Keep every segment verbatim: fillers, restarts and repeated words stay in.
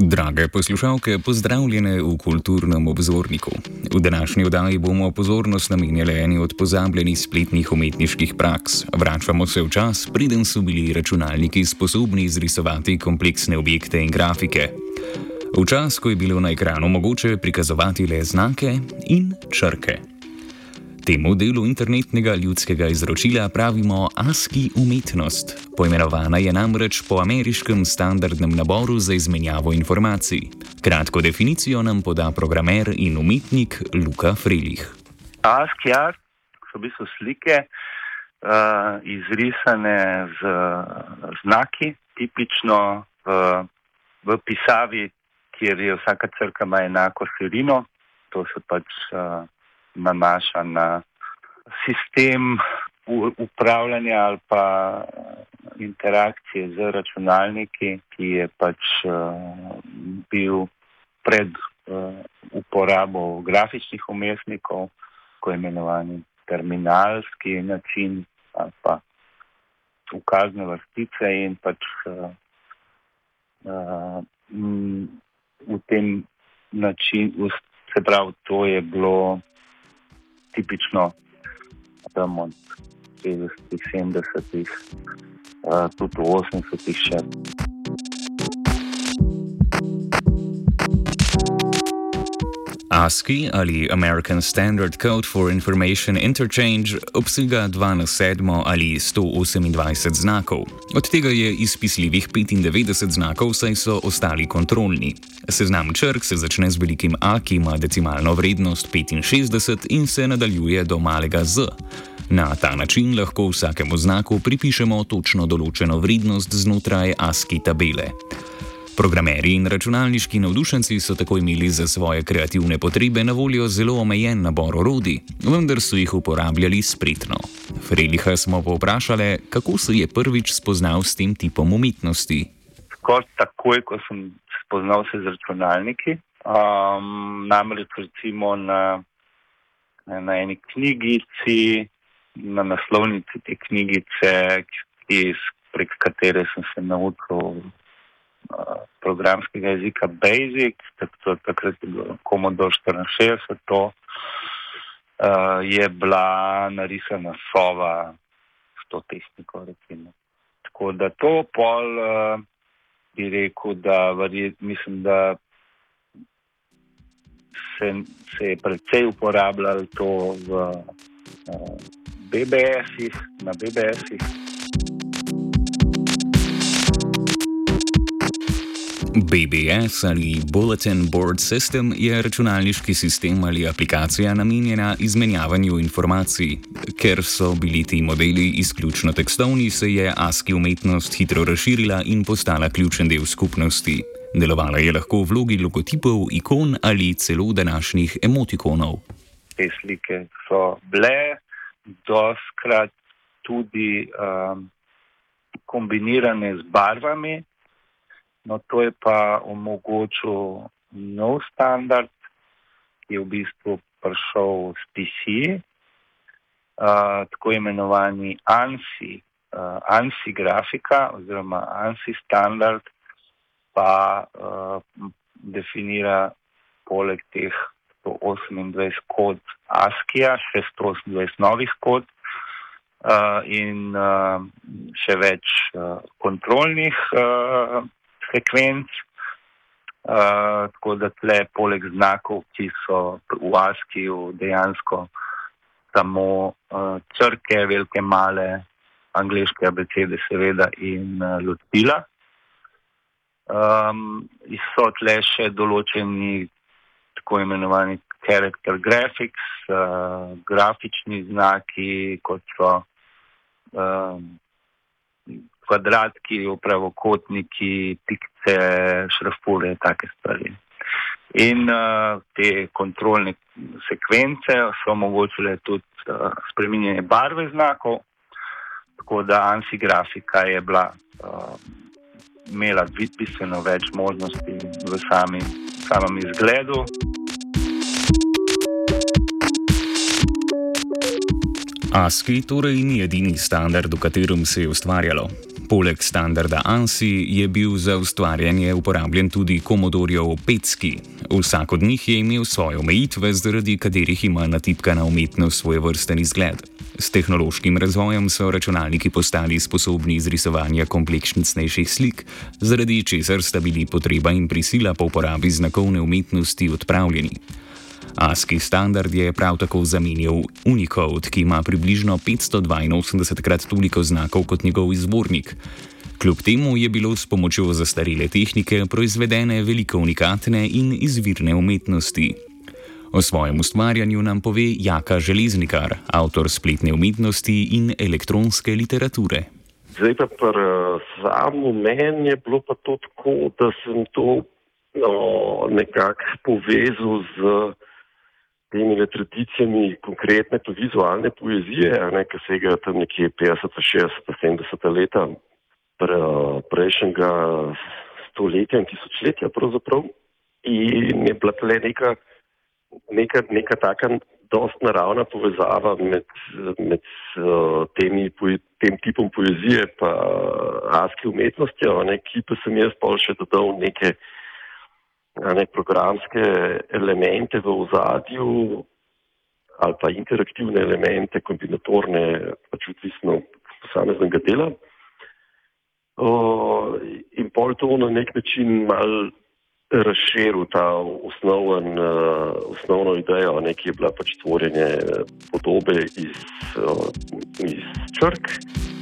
Drage poslušalke, pozdravljene v Kulturnem obzorniku. V današnji oddaji bomo pozornost namenjali eni od pozabljenih spletnih umetniških praks. Vračamo se v čas, preden so bili računalniki sposobni izrisovati kompleksne objekte in grafike. V čas, ko je bilo na ekranu mogoče prikazovati le znake in črke. Temu delu internetnega ljudskega izročila pravimo ASCII umetnost. Poimenovana je namreč po ameriškem standardnem naboru za izmenjavo informacij. Kratko definicijo nam poda programer in umetnik Luka Frelih. ASCII art so v bistvu slike, uh, izrisane z znaki, tipično v, v pisavi, kjer je vsaka črka ima enako širino. To se pač uh, nanaša na sistem upravljanja ali pa interakcije z računalniki, ki je pač uh, bil pred uh, uporabo grafičnih umestnikov, ko je imenovani terminalski način ali pa ukazne vrstice in pač uh, uh, m, v tem načinu, se pravi, to je bilo tipično tam od šestdesetih, sedemdesetih, uh, tudi v osemdesetih še. ASCII ali American Standard Code for Information Interchange obsega dva na sedmo ali sto osemindvajset znakov. Od tega je izpisljivih petindevetdeset znakov, saj so ostali kontrolni. Seznam črk se začne z velikim A, ki ima decimalno vrednost petinšestdeset in se nadaljuje do malega Z. Na ta način lahko vsakemu znaku pripišemo točno določeno vrednost znotraj ASCII tabele. Programerji in računalniški navdušenci so tako imeli za svoje kreativne potrebe na voljo zelo omejen nabor orodij, vendar so jih uporabljali spretno. Freliha smo povprašali, kako se je prvič spoznal s tem tipom umetnosti. Skoraj takoj, ko sem spoznal se z računalniki, um, namreč recimo na, na eni knjigici, na naslovnici te knjigice, ki, prek katere sem se naučil programskega jezika Basic, takrat je bilo Commodore štiriinšestdeset, to uh, je bila narisana sova s to tehniko, recimo. Tako da to pol uh, bi rekel, da verjet, mislim, da se, se je precej uporabljalo to v uh, B B S-ih, na B B S-ih. B B S ali Bulletin Board System je računalniški sistem ali aplikacija namenjena izmenjavanju informacij. Ker so bili ti modeli izključno tekstovni, se je ASCII umetnost hitro razširila in postala ključen del skupnosti. Delovala je lahko v vlogi logotipov, ikon ali celo današnjih emotikonov. Te slike so bile dostkrat tudi um, kombinirane z barvami. No, to je pa omogočil nov standard, ki je v bistvu prišel s P C, uh, tako imenovani ANSI, uh, ANSI grafika oziroma ANSI standard pa uh, definira poleg teh sto osemindvajset kod ASCII-ja še sto osemindvajset novih kod uh, in uh, še več uh, kontrolnih uh, sekvenc, uh, tako da tle poleg znakov, ki so v ASCII-ju dejansko samo uh, črke, velike, male, angleške abecede seveda in uh, lotila. Um, so tle še določeni tako imenovani character graphics, uh, grafični znaki, kot so um, kvadratki, pravokotniki, pikce, šrafure, take stvari. In uh, te kontrolne sekvence so omogočile tudi uh, spreminjanje barve znakov, tako da ANSI grafika je bila, uh, imela bistveno več možnosti v sami, samem izgledu. ASCII torej ni edini standard, v katerem se je ustvarjalo. Poleg standarda ANSI je bil za ustvarjanje uporabljen tudi Commodoreov Petski. Vsak od njih je imel svoje omejitve, zaradi katerih ima natipkana umetnost svojevrsten izgled. S tehnološkim razvojem so računalniki postali sposobni izrisovanja kompleksnejših slik, zaradi česar sta bili potreba in prisila po uporabi znakovne umetnosti odpravljeni. ASCII standard je prav tako zamenjal Unicode, ki ima približno petsto dvainosemdesetkrat toliko znakov kot njegov izvornik. Kljub temu je bilo s pomočjo zastarele tehnike proizvedene veliko unikatne in izvirne umetnosti. O svojem ustvarjanju nam pove Jaka Železnikar, avtor spletne umetnosti in elektronske literature. Zdaj pa pri samem meni je bilo pa to tako, da sem to no, nekako povezal z temi tradicijami konkretne to vizualne poezije, ne, ki segajo tam nekje petdeseta, šestdeseta, sedemdeseta leta pre, prejšnjega stoletja in tisočletja pravzaprav. In je bila tle neka, neka, neka taka dost naravna povezava med, med uh, temi, tem tipom poezije pa ASCII umetnostjo, ne, ki pa sem jaz pol še dodal neke ne, programske elemente v ozadju ali pa interaktivne elemente, kombinatorne, pač odvisno posameznega dela. O, in pol to na nek način mal razširil ta osnoven, uh, osnovno idejo, ne, ki je bila pač tvorjenje podobe iz, uh, iz črk.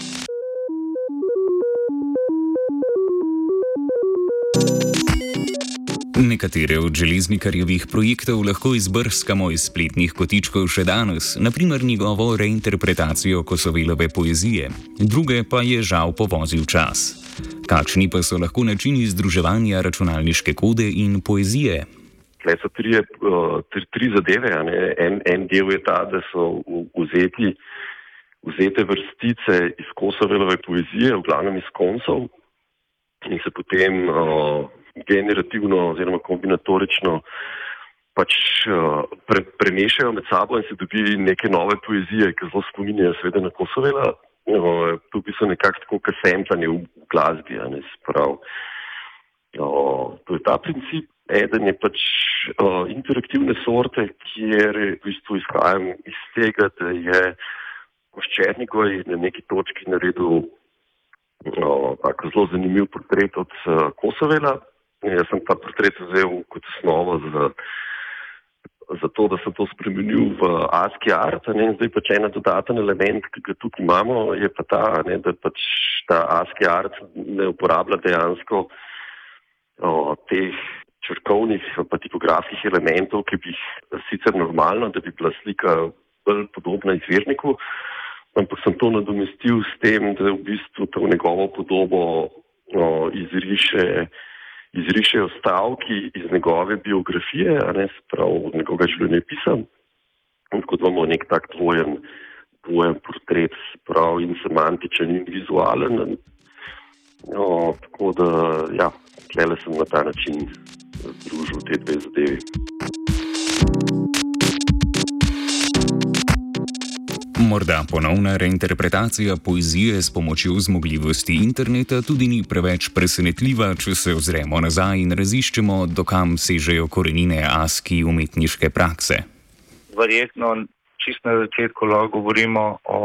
Nekatere od Železnikarjevih projektov lahko izbrskamo iz spletnih kotičkov še danes, na primer njegovo reinterpretacijo Kosovelove poezije, druge pa je žal povozil čas. Kakšni pa so lahko načini združevanja računalniške kode in poezije? Tle so tri, tri, tri zadeve. En, en del je ta, da so vzeti, vzete vrstice iz Kosovelove poezije, v glavnem iz koncov, in se potem uh, generativno oziroma kombinatorično pač uh, pre, premešajo med sabo in se dobi neke nove poezije, ki zelo spominjajo seveda na Kosovela. Uh, to bi so nekako tako kasemplanje v, v glasbi, a ne sprav. Uh, to je ta princip. Eden je pač uh, interaktivne sorte, kjer v bistvu izhajam iz tega, da je Koščernigoj na neki točki naredil uh, tako zelo zanimiv portret od uh, Kosovela. Jaz sem ta portret vzel kot osnovo za, za to, da sem to spremenil v ASCII art. Ne? Zdaj pač en dodaten element, ki ga tukaj imamo, je pa ta, ne? Da pač ta ASCII art ne uporablja dejansko o, teh črkovnih pa tipografskih elementov, ki bi sicer normalno, da bi bila slika bolj podobna izvirniku, ampak sem to nadomestil s tem, da v bistvu to njegovo podobo o, izriše izrišejo stavki iz njegove biografije, a ne sprav njegovega življenjepisa. Tako da imamo nek tak dvojen, dvojen portret, sprav in semantičen in vizualen. No, tako da, ja, tlele sem na ta način združil te dve zadevi. Morda ponovna reinterpretacija poezije s pomočjo zmogljivosti interneta tudi ni preveč presenetljiva, če se ozremo nazaj in raziščemo, dokam sežejo korenine ASCII umetniške prakse. Verjetno čisto na začetku lahko govorimo o,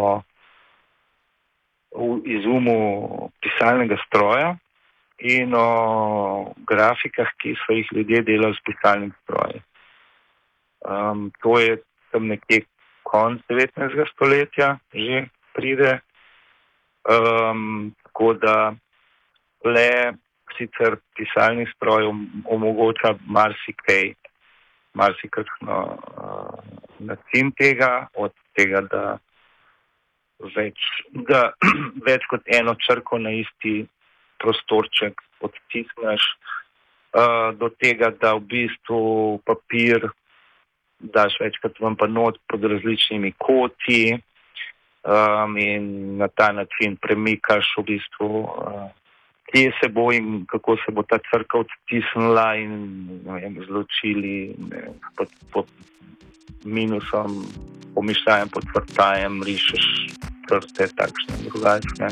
o izumu pisalnega stroja in o grafikah, ki so jih ljudje delali s pisalnim strojem. Um, to je tam nekje konc devetnajstega stoletja že pride, um, tako da le sicer pisalni stroj omogoča marsikaj, marsikakšno uh, način tega, od tega, da več, da več kot eno črko na isti prostorček odtisneš, uh, do tega, da v bistvu papir daš večkrat vam pa not pod različnimi koti um, in na ta način premikaš v bistvu, uh, kje se bo in kako se bo ta črka odtisnila in ne vem, zločili ne, pod, pod minusom, po pomišljajem pod vrtajem, rišeš krste, takšne drugačne.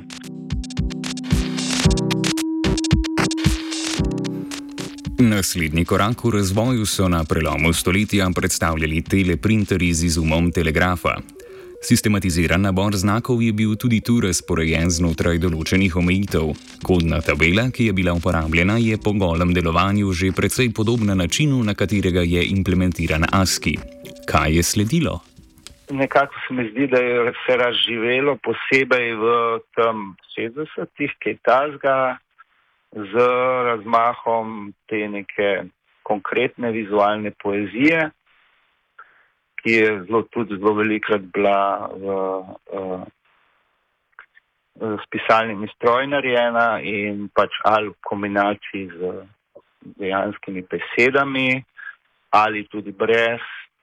Naslednji korak v razvoju so na prelomu stoletja predstavljali teleprinterji z izumom telegrafa. Sistematiziran nabor znakov je bil tudi tu razporejen znotraj določenih omejitev. Kodna tabela, ki je bila uporabljena, je po golem delovanju že precej podobna načinu, na katerega je implementiran ASCII. Kaj je sledilo? Nekako se mi zdi, da je se razživelo posebej v tem šestdesetih, kaj tazga, z razmahom te neke konkretne vizualne poezije, ki je zelo, tudi zelo velikrat bila v, uh, s pisalnimi stroji narejena in pač ali v kombinaciji z dejanskimi besedami ali tudi brez.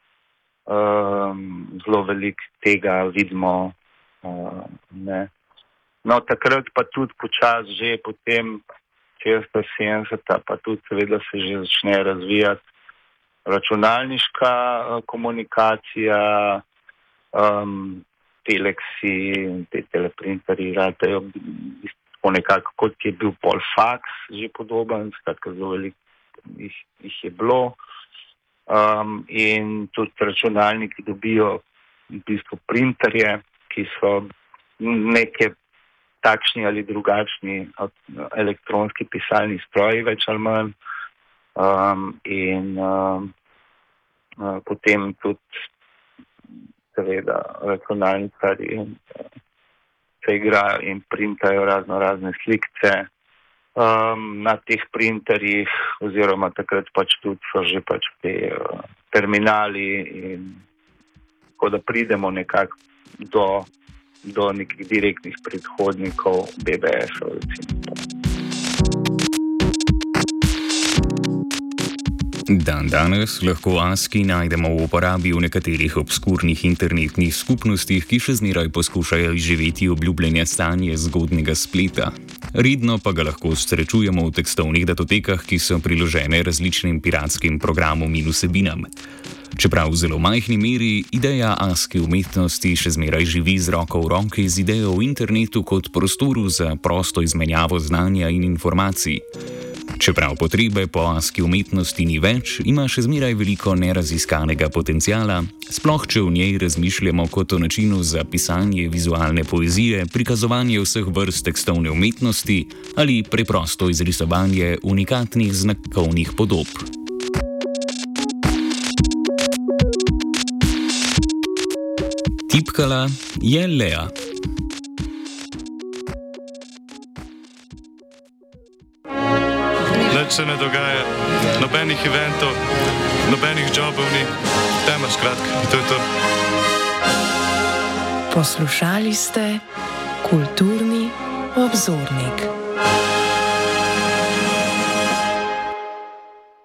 Um, zelo veliko tega vidimo. Uh, ne. No, takrat pa tudi počas že potem šestdeseta, sedemdeseta, pa tudi seveda se že začne razvijati računalniška uh, komunikacija, um, teleksi, te teleprinterji, ratejo tako nekako, kot je bil pol faks, že podoben, skratka zelo veliko jih, jih je bilo. Um, in tudi računalniki dobijo v bistvu printerje, ki so neke takšni ali drugačni elektronski pisalni stroji, več ali manj. Um, in um, uh, potem tudi seveda računalnikarji se igrajo in printajo razno razne slikce. Um, na teh printerjih oziroma takrat pač tudi so že pač te uh, terminali in tako da pridemo nekako do, do nekih direktnih predhodnikov B B S-ov recimo. Dan danes lahko ASCII najdemo v uporabi v nekaterih obskurnih internetnih skupnostih, ki še zmeraj poskušajo izživeti obljubljene stanje zgodnega spleta. Redno pa ga lahko srečujemo v tekstovnih datotekah, ki so priložene različnim piratskim programom in vsebinam. Čeprav v zelo majhni meri, ideja ASCII umetnosti še zmeraj živi z roko v roki z idejo v internetu kot prostoru za prosto izmenjavo znanja in informacij. Čeprav potrebe po ASCII umetnosti ni več, ima še zmeraj veliko neraziskanega potenciala, sploh če v njej razmišljamo kot o načinu za pisanje vizualne poezije, prikazovanje vseh vrst tekstovne umetnosti ali preprosto izrisovanje unikatnih znakovnih podob. Tipkala je Lea. Nič se ne dogaja, nobenih eventov, nobenih jobov ni, tema skratka, to je to. Poslušali ste Kulturni obzornik.